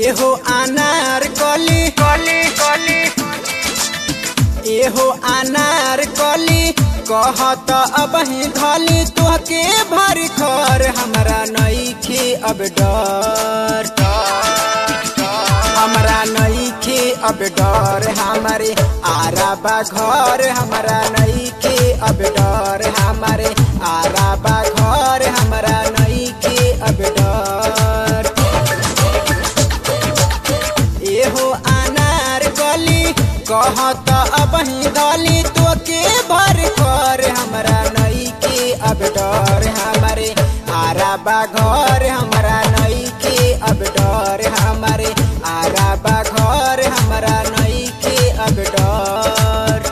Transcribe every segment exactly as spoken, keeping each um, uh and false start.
एहो अनार कली कली कली एहो अनार कली कहत अब ही धली तोहके भर खर हमरा नइखे अब डर हमरा नइखे अब डर हमारे आराबा घर हमरा नइखे अब डर हमारे आराबा घर हमरा नइखे अब डर एहो अनार गली कहत अब ही गली तोके भर कर हमरा नइखे अब डर हमारे आराबा घर हमरा नइखे अब डर हमारे आराबा घर हमरा नइखे अब डर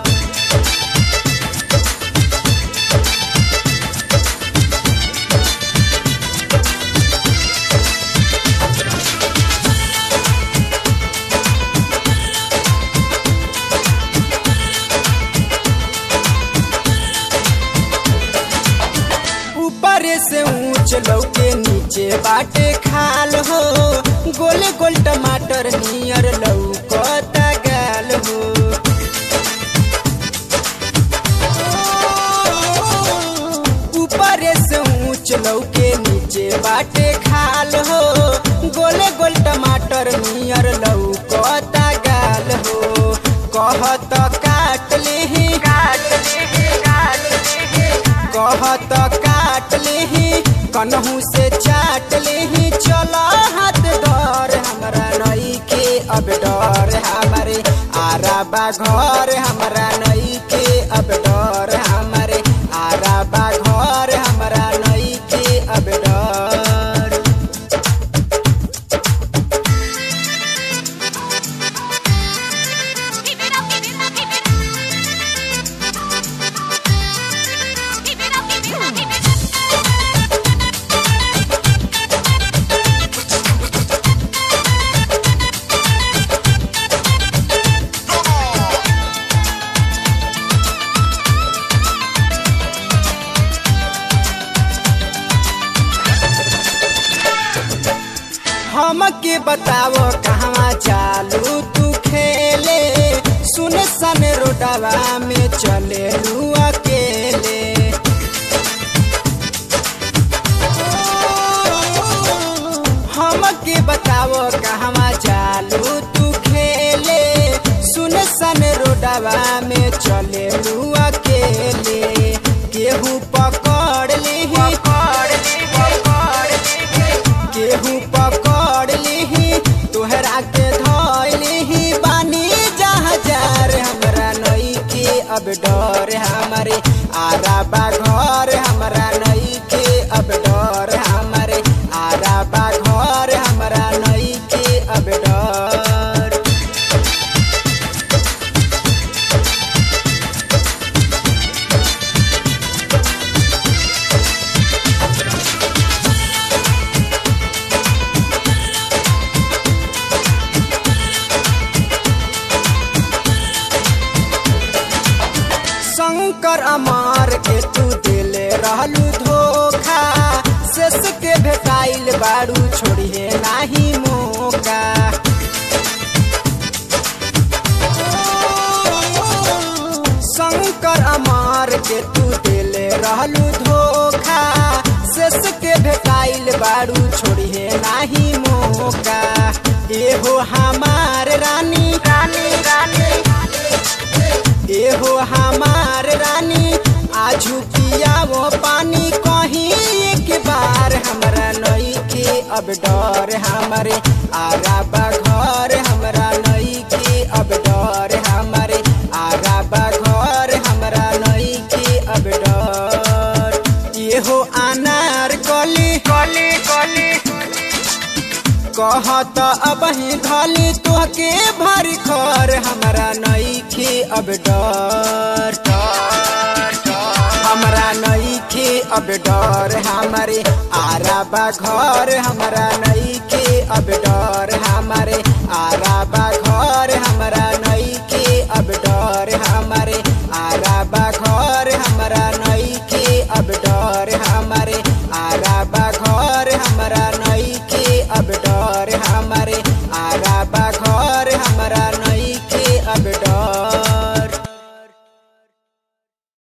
से ऊंच लौके नीचे बाटे खाल हो गोले गोल टमाटर नियर लौकता गाल हो ऊपर से ऊंच लौके नीचे बाटे खाल हो गोले गोल टमाटर नियर लौकता गाल हो कहत काट लेही काट लेही काट लेही कहत काट लेही कन्हू से चाट लेही चला हाथ डर हमरा नइखे अब डर हमारे आराबा घर हमरा नइखे अब डर हमारे आराबा घर हमरा नइखे अब डर हमके बताओ कहवा चालू तू खेले सुन सन रोडवा में चले लू अकेले हमके बताओ कहवा चालू तू खेले सुन सन रोडवा में चले लू अकेले केहू पकड़ लेही केहू पकड़ लेही तोहरा के धोई लेही बानी जहाजार हमरा नइखे अब डर हमारे आराबा घर हमरा नइखे अब डर हमारे आराबा घर हमरा नइखे अब डर शंकर अमार के तू दिले रहलू धोखा शेष के भेटाइल बारू छोड़िए नाही मौका शंकर अमार के तू दिले रहलू धोखा शेष के भेटाइल बारू छोड़िए नाही मौका एहो हमार रानी रानी रानी एहो हमार रानी आजू पिया वो पानी कहीं एक बार हमरा नइखे अब डर हमारे आराबा घर हमरा नइखे अब डर हमारे आराबा घर हमरा नइखे अब डर एहो अनार कली कली कली कहत अब ही धली तोहके भर खर हमरा नइखे अब डर हमरा नइखे अब डर हमारे आराबा घर हमरा नइखे अब डर हमारे आराबा